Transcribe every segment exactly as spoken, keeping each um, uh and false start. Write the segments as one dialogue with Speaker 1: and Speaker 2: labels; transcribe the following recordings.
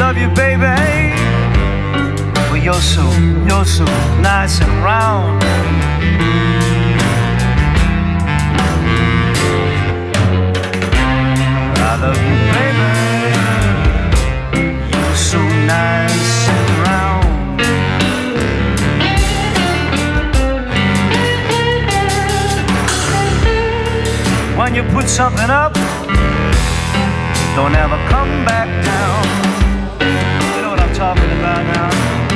Speaker 1: love you, baby. Well, you're so, you're so nice and round. I love you, baby. You're so nice and round. When you put something up, don't ever come back down. You know what I'm talking about now.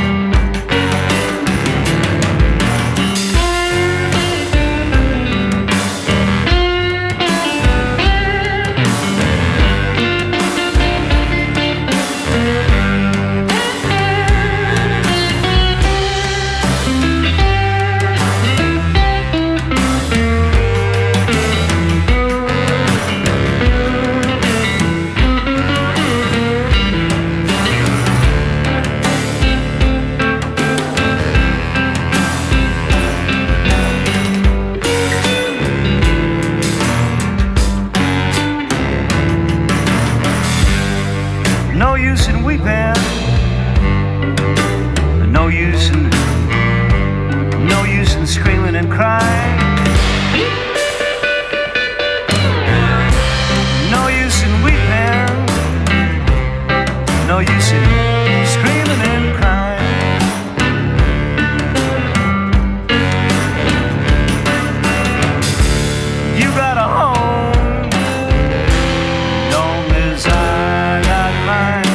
Speaker 1: No use in weeping, no use in, no use in screaming and crying. No use in weeping, no use in screaming and crying. You got a home, long as I got mine.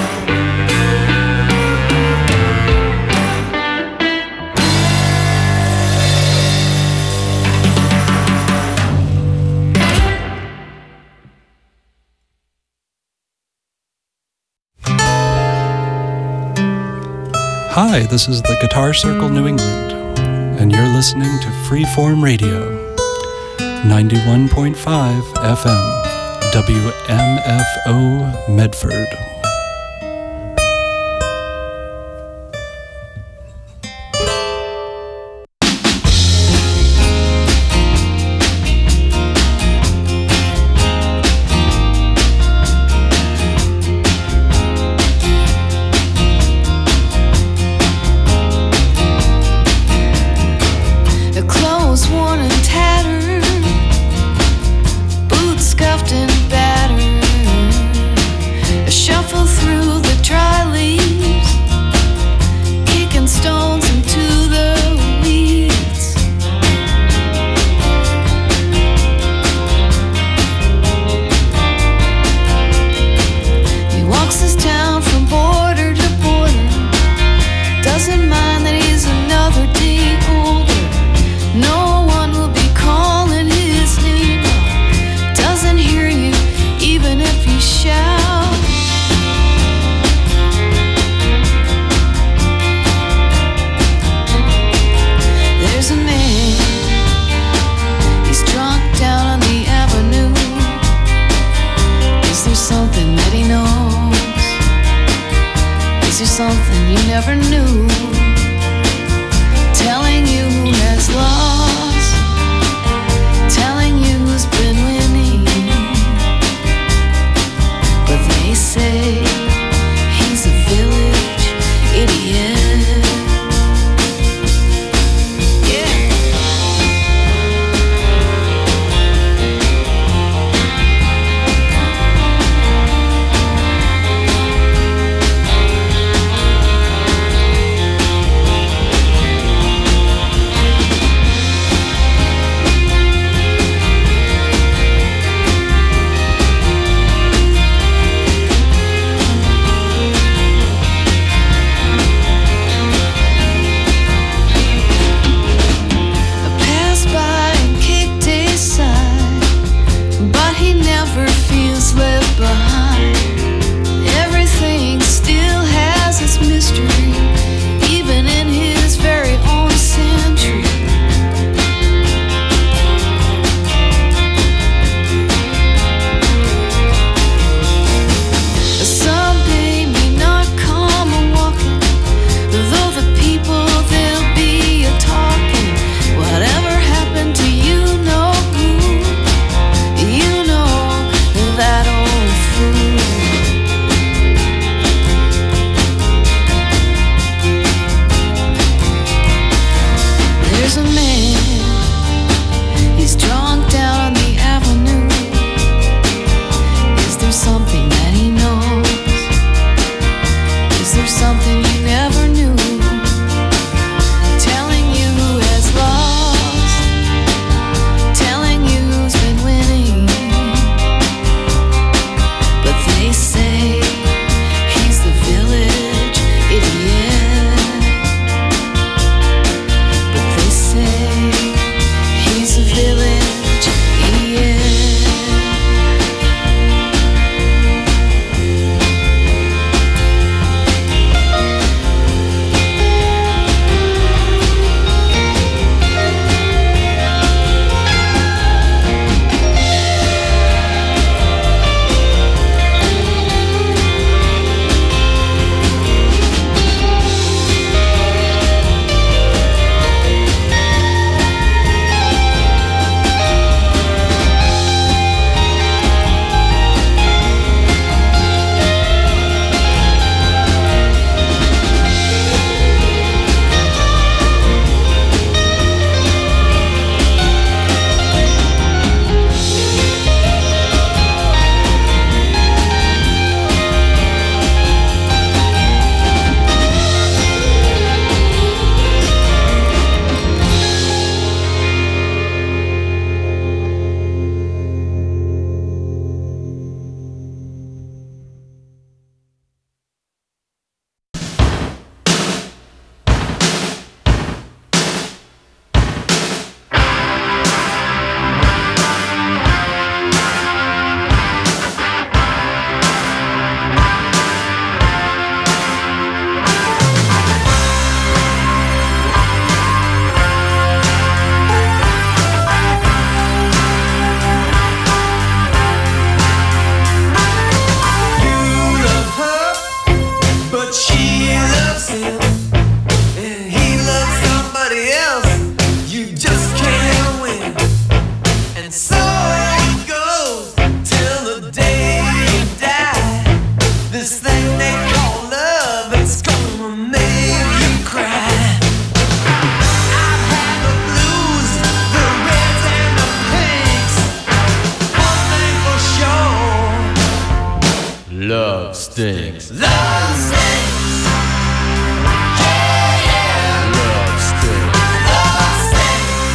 Speaker 2: Hi, this is the Guitar Circle New England, and you're listening to Freeform Radio, ninety-one point five F M, W M F O Medford.
Speaker 3: something you never knew, telling you who has lost, telling you who's been winning. But they say he's the village idiot. But they say he's a village idiot.
Speaker 4: Love stinks.
Speaker 3: Love stinks. Yeah, yeah.
Speaker 4: Love stinks.
Speaker 3: Love stinks.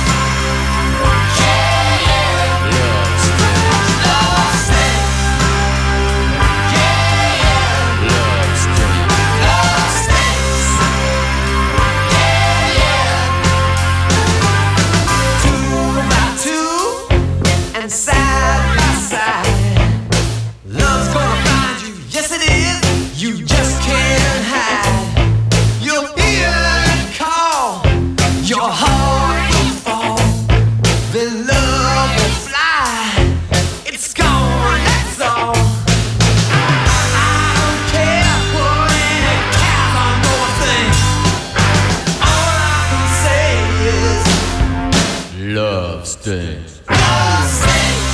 Speaker 3: Yeah, yeah.
Speaker 4: Love stinks.
Speaker 3: Love stinks. Yeah, yeah.
Speaker 4: Love stinks.
Speaker 3: Love stinks. Yeah, yeah. Two by two and side by side, love's gonna find you. Yes, it is. You just can't hide. You'll hear it call. Your heart will fall. Then love will fly. It's gone, that's all. I don't care what any cows on more things. All I can say is
Speaker 4: Love stinks.
Speaker 3: love stinks.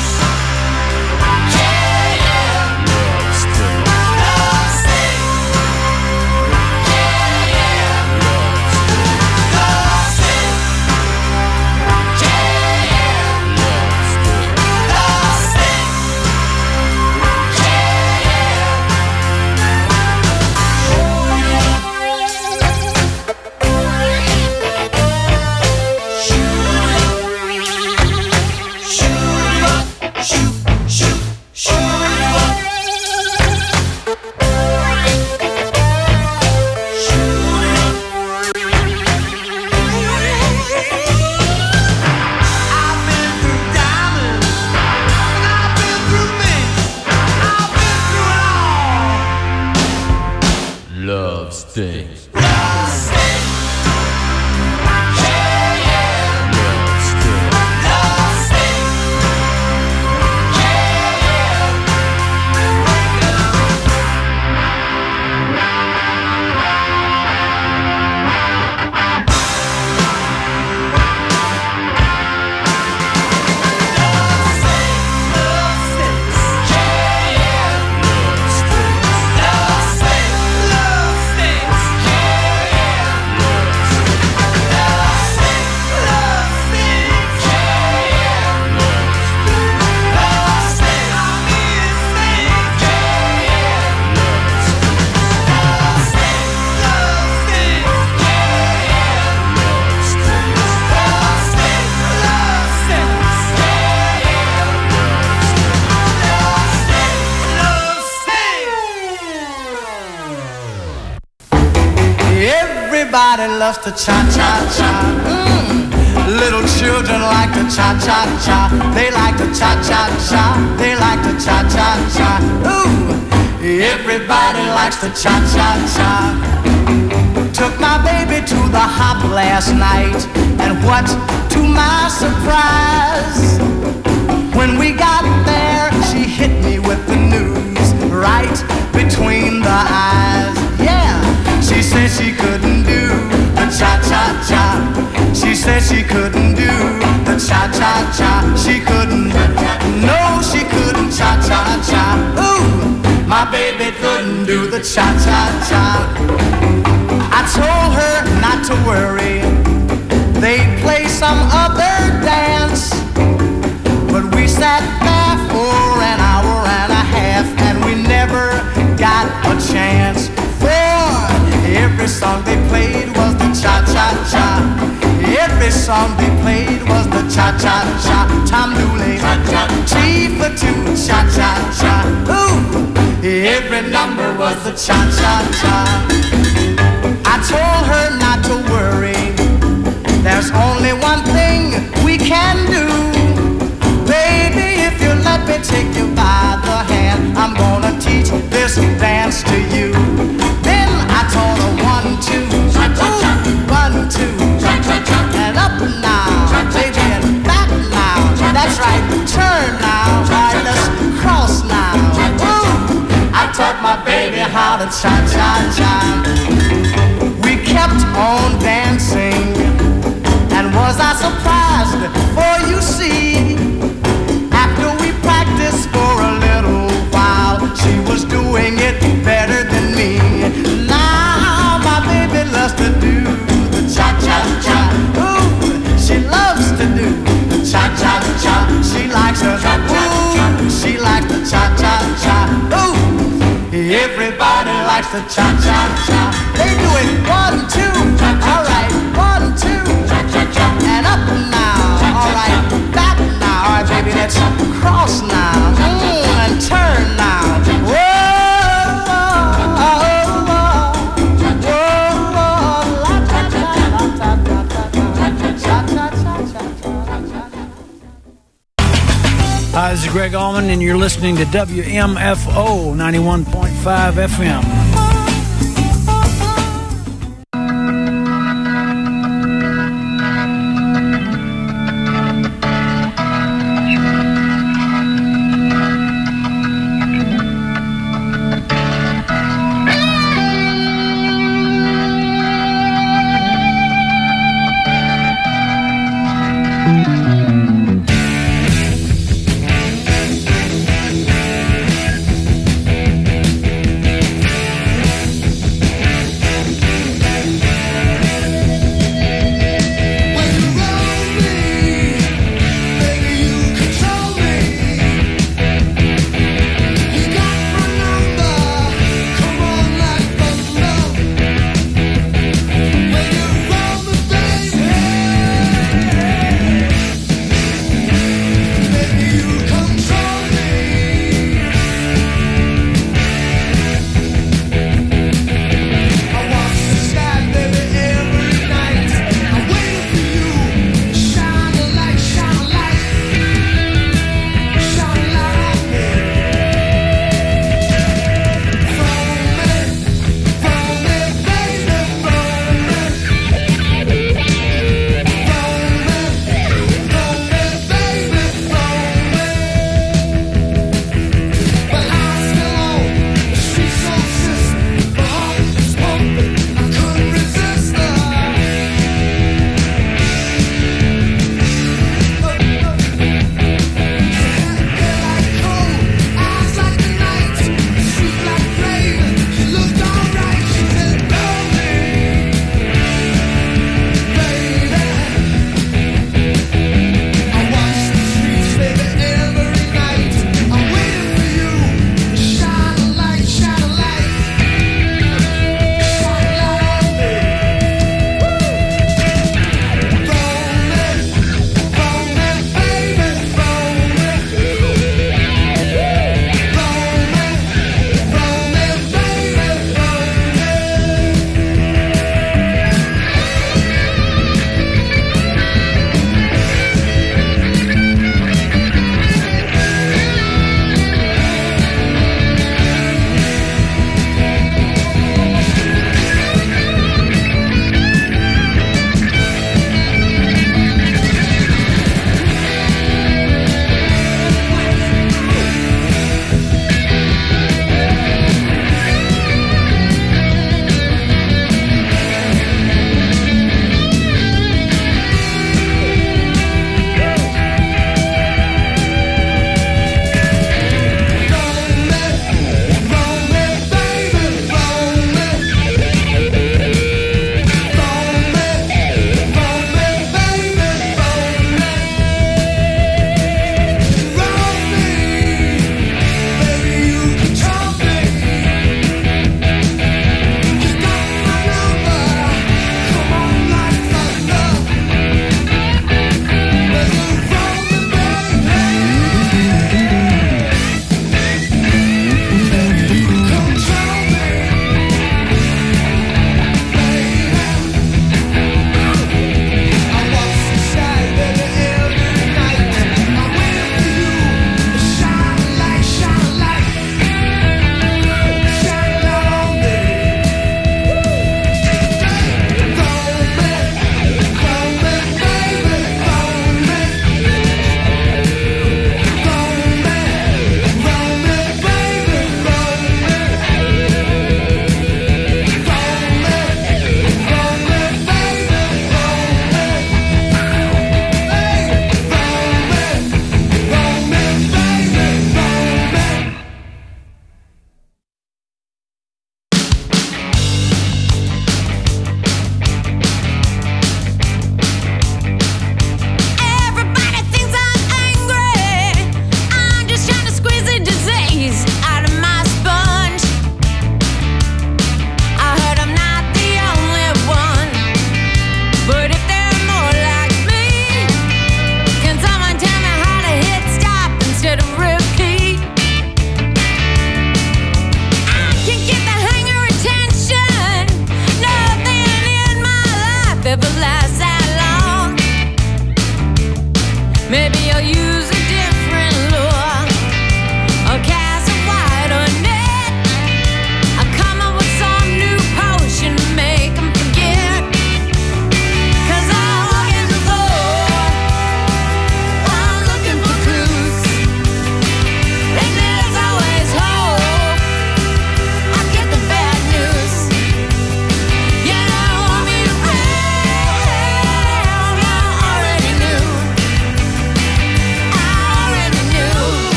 Speaker 3: Yeah, yeah.
Speaker 4: Love stinks.
Speaker 3: Love stinks. Yeah, yeah.
Speaker 4: Love stinks.
Speaker 3: Love stinks. Yeah, yeah.
Speaker 4: Love stinks.
Speaker 3: Love stinks. I've been through diamonds, and I've been through mints. I've been through it all.
Speaker 4: Love stinks.
Speaker 3: Love stinks. Yeah, yeah.
Speaker 4: Love stinks.
Speaker 3: Love stinks. Yeah, yeah. Love stinks. Love stinks. Yeah, yeah.
Speaker 4: Love stinks.
Speaker 3: Love stinks. Love stinks. Yeah, yeah. Everybody loves the cha-cha-cha. Mm. Little children like the cha-cha-cha. They like the cha-cha-cha. They like the cha-cha-cha. Ooh, everybody likes the cha-cha-cha. Took my baby to the hop last night, and what to my surprise, when we got there, she hit me with the news right between the eyes. Yeah, she said she couldn't do the cha-cha-cha. She said she couldn't do the cha-cha-cha. She couldn't, no, she couldn't cha-cha-cha. Ooh, my baby couldn't do the cha-cha-cha. I told her not to worry, they'd play some other dance. But we sat there for an hour and a half, and we never got a chance. For every song they played was the cha-cha-cha. Every song they played was the cha-cha-cha. Tom Dooley, T for two, cha-cha-cha. Ooh, every number was the cha-cha-cha. I told her not to worry, there's only one thing we can do. Baby, if you let me take you by the hand, I'm gonna teach this dance to you. Then I taught her one, two, ooh, one, two, and up now, baby, and back now. That's right, turn now, right, let's cross now. Ooh, I taught my baby how to cha-cha-cha. We kept on dancing, and was I surprised, for you see, after we practiced for a little while, she was doing it better than me. Now my baby loves to do the cha-cha-cha. Ooh, she loves to do the cha-cha-cha. She likes her, ooh, she likes the cha-cha-cha. Ooh, everybody likes the cha-cha-cha. They do it one, two, all right, one, two, and up now, all right, back now, all right, baby, let's cross now, mm, and turn now. Whoa, whoa, whoa, whoa, whoa, la ta ta la ta ta ta ta ta ta ta.
Speaker 5: Hi, this is Greg Allman, and you're listening to W M F O ninety-one point five F M.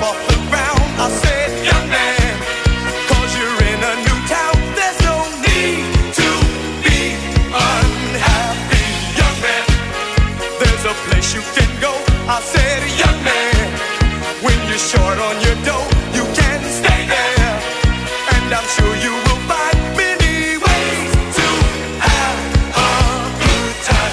Speaker 3: off the ground. I said, young man, cause you're in a new town. There's no need to be unhappy, young man. There's a place you can go. I said, young man, when you're short on your dough, you can stay there. And I'm sure you will find many ways to have a good time.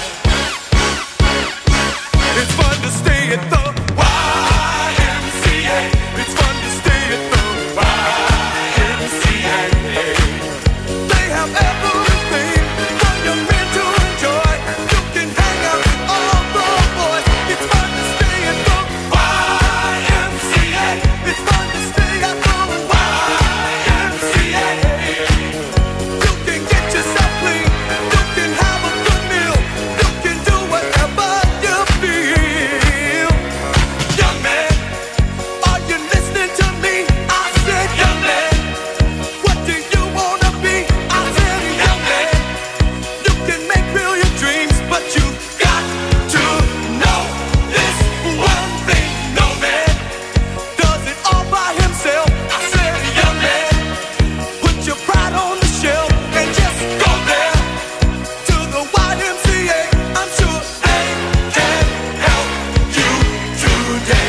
Speaker 3: It's fun to stay at the Y M C A. It's fun to stay at the Y M C A. They have everything for young men to enjoy. You can hang out with all the boys. It's fun to stay at the Y M C A. It's fun to stay at the Y M C A. You can get yourself clean. You can have a good meal. You can do whatever you feel. Young man, are you listening to me? I said, young man, what do you wanna be? I said, young man, you can make real your dreams, but you got to know this one thing. No man does it all by himself. I said, young man, put your pride on the shelf and just go there to the Y M C A. I'm sure they can help you today.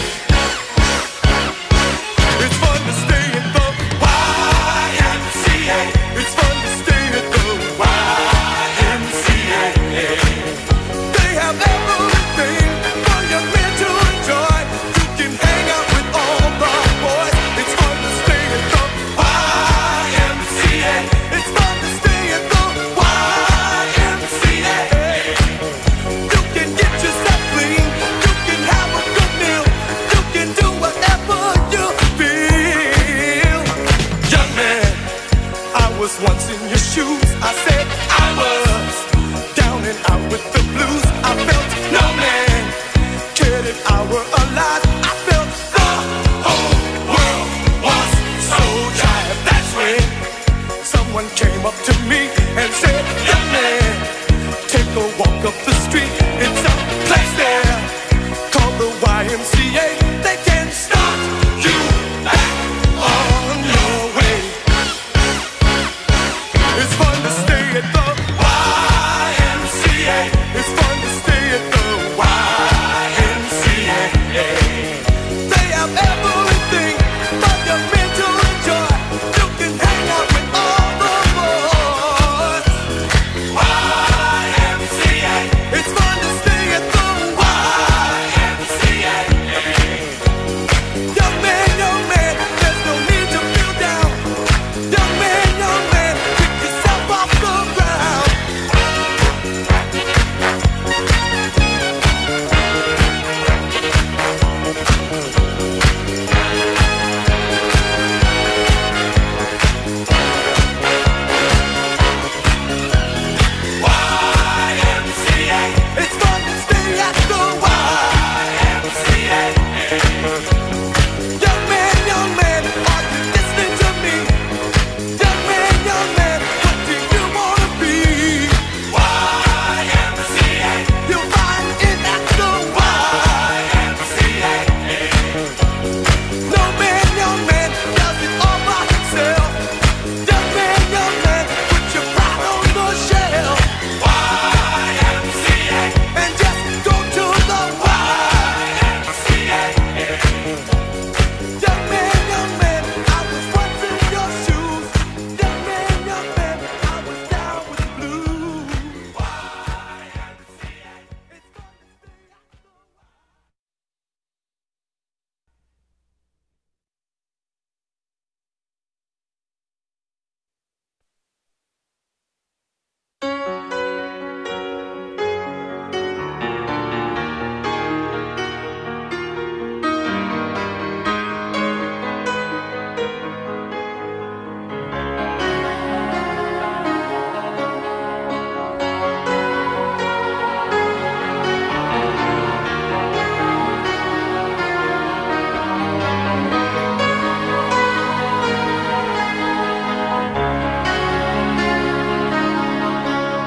Speaker 3: It's fun to stay at the Y M C A. It's fun to stay at the Y M C A. They have everything for young men to enjoy. You can hang out with all the boys. It's fun to stay at the Y M C A. It's fun to stay at the Y M C A. You can get yourself clean. You can have a good meal. You can do whatever you feel. Young man, I was once in your shoes. I said I was down and out with the blues. I felt no man cared if I were alive. I felt the whole world was so tired. That's when someone came up to me and said, young man, take a walk up the street. It's a place there called the Y M C A. They can start you back on your way. It's fun to stay at the Y M C A. It's fun to stay at the Y M C A. They have everything for young men to enjoy. You can hang out with all the boys. Y M C A. It's fun to stay at the Y M C A. Young man, young man, there's no need to feel down. Young man, young man, pick yourself off the ground. Y M C A. It's fun to stay at the Y M C A. Young man, young man, are you listening to me? Young man, young man, what do you wanna be? Y M C A. You'll find it at the Y M C A. No man, young man, does it all by himself. Young man, young man, put your pride on the shelf. Y M C A. And just go to the Y M C A. Young man, young man, I was once in your shoes. Young man, young man, I was down with the blues. Y M C A. It's fun to stay at the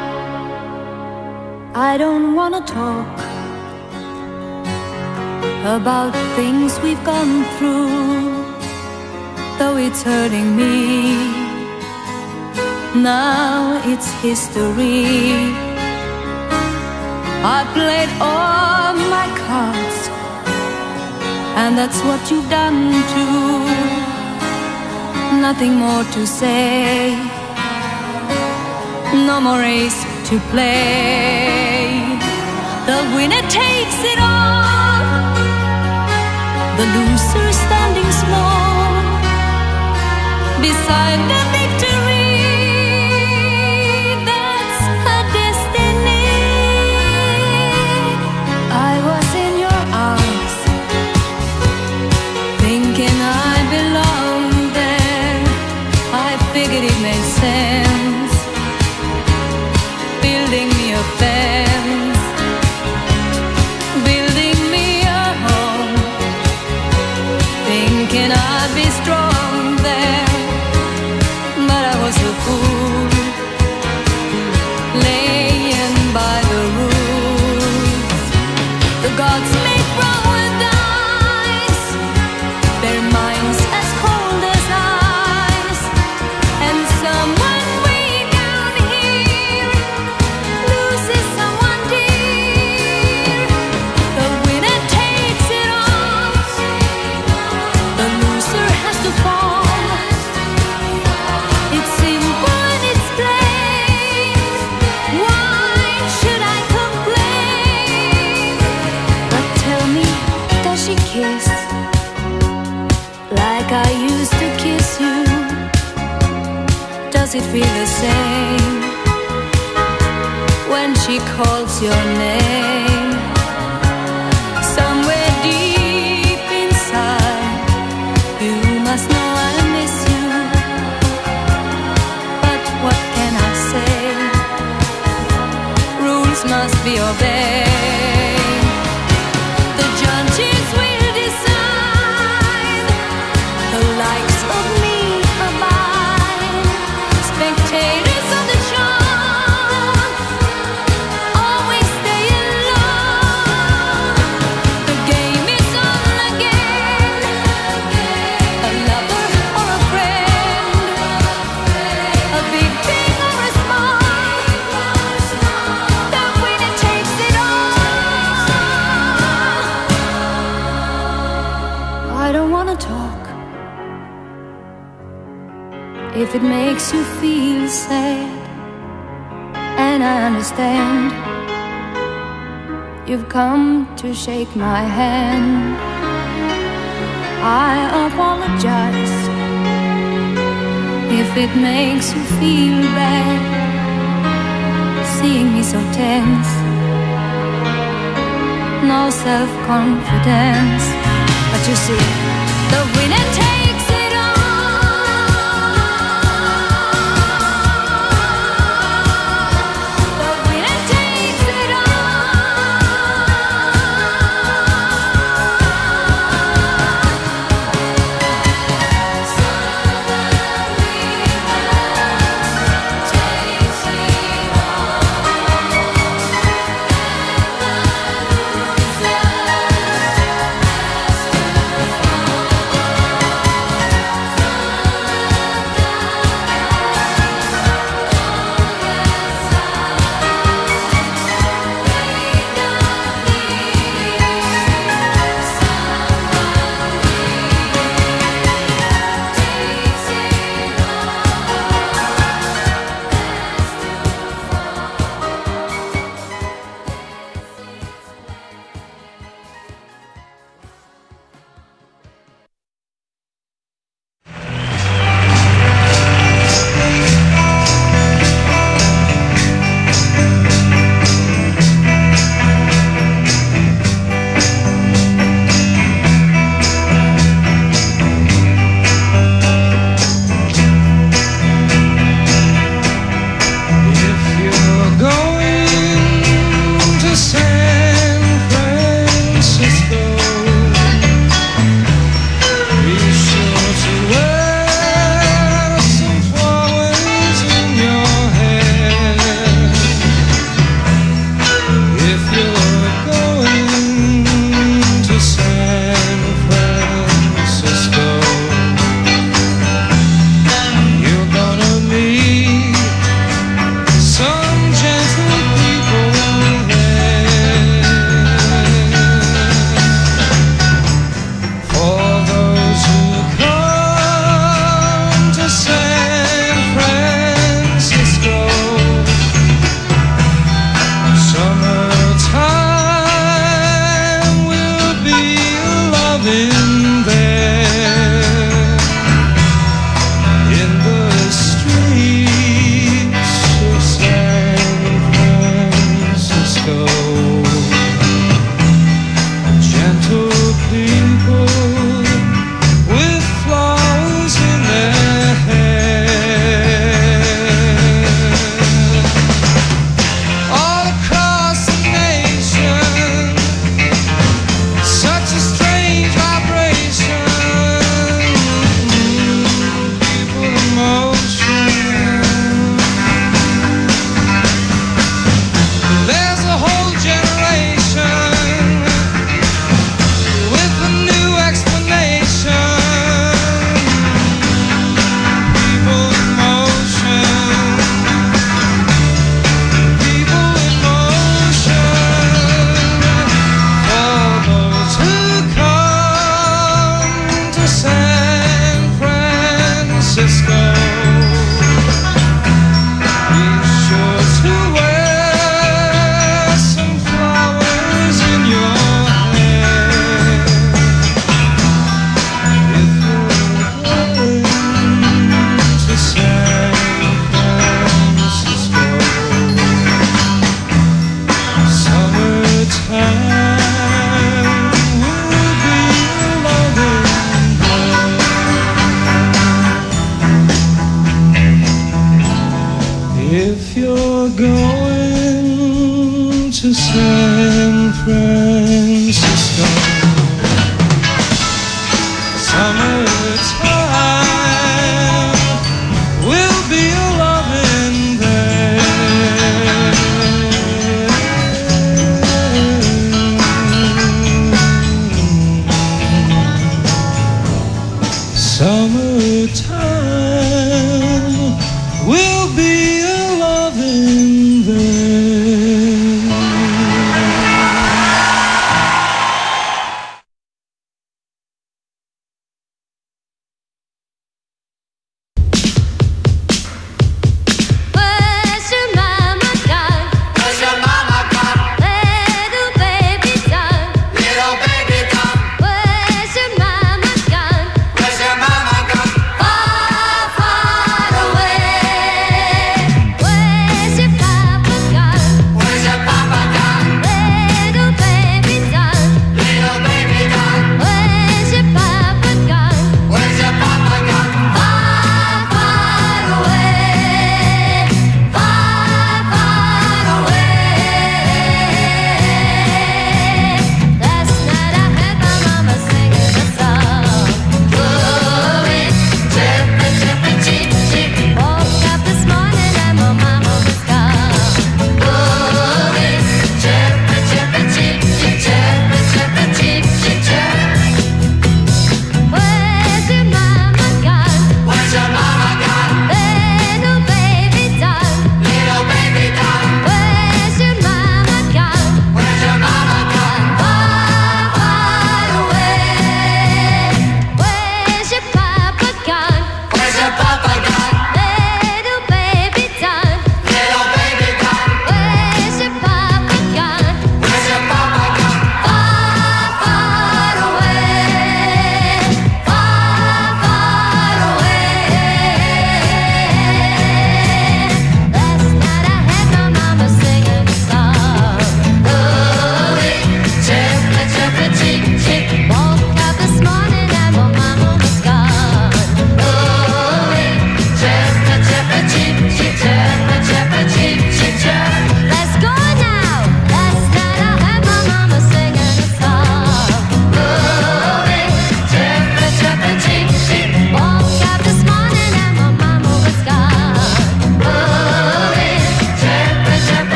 Speaker 6: I don't wanna talk about things we've gone through, though it's hurting me. Now it's history. I played all my cards, and that's what you've done too. Nothing more to say, no more race to play. The winner takes it all, the loser standing small beside the victory. That's her destiny. I was in your arms, thinking I belonged there. I figured it made sense, building me a fence, building me a home, thinking I'd be strong there. But I was a fool, laying by the rules. The gods make wrong with dice, their minds as cold as ice, and someone way down here loses someone dear. The winner takes it all, the loser has to fall. It's simple and it's plain. Why should I complain? But tell me, does she kiss like I used to kiss you? Does it feel the same when she calls your name? Somewhere deep inside, you must know I miss you. But what can I say? Rules must be obeyed. The judges will decide, the likes of me abide. Spectators of the show always stay alone. The game is on again, a lover or a friend, a big thing or a small, the winner takes it all. I don't wanna talk if it makes you feel sad, and I understand. You've come to shake my hand. I apologize if it makes you feel bad, seeing me so tense, no self-confidence. But you see, the winner takes it all. The winner takes it all. Where's your mama gone? Far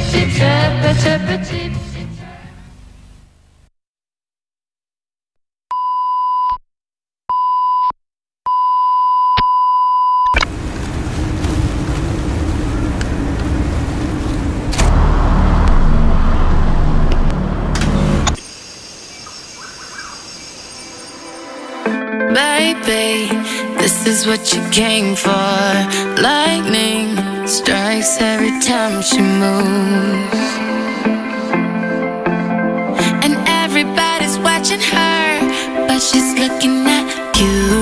Speaker 6: tipsy tipsy tipsy tipsy.
Speaker 7: Baby, this is what you came for. Lightning strikes every time she moves, and everybody's watching her, but she's looking at you.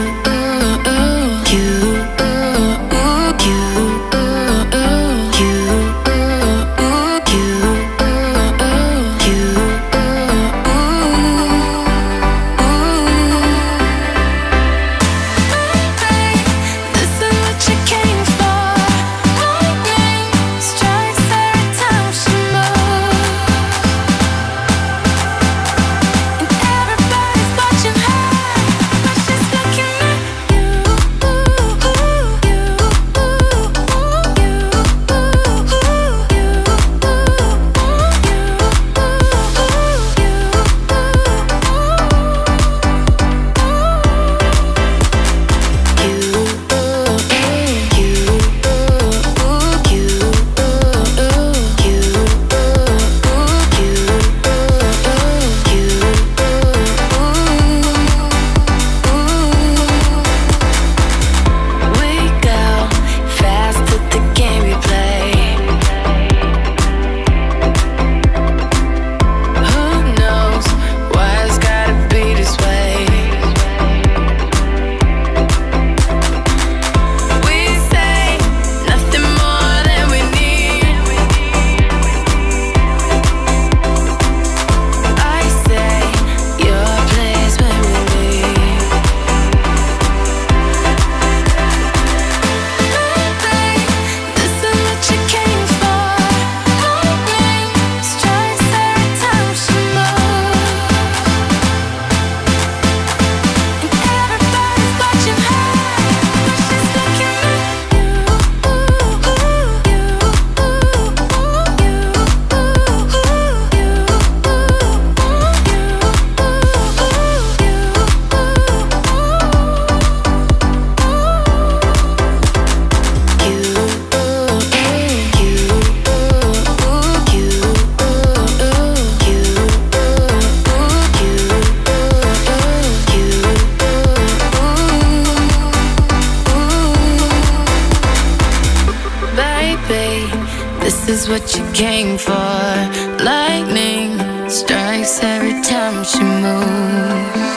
Speaker 7: This is what you came for. Lightning strikes every time she moves.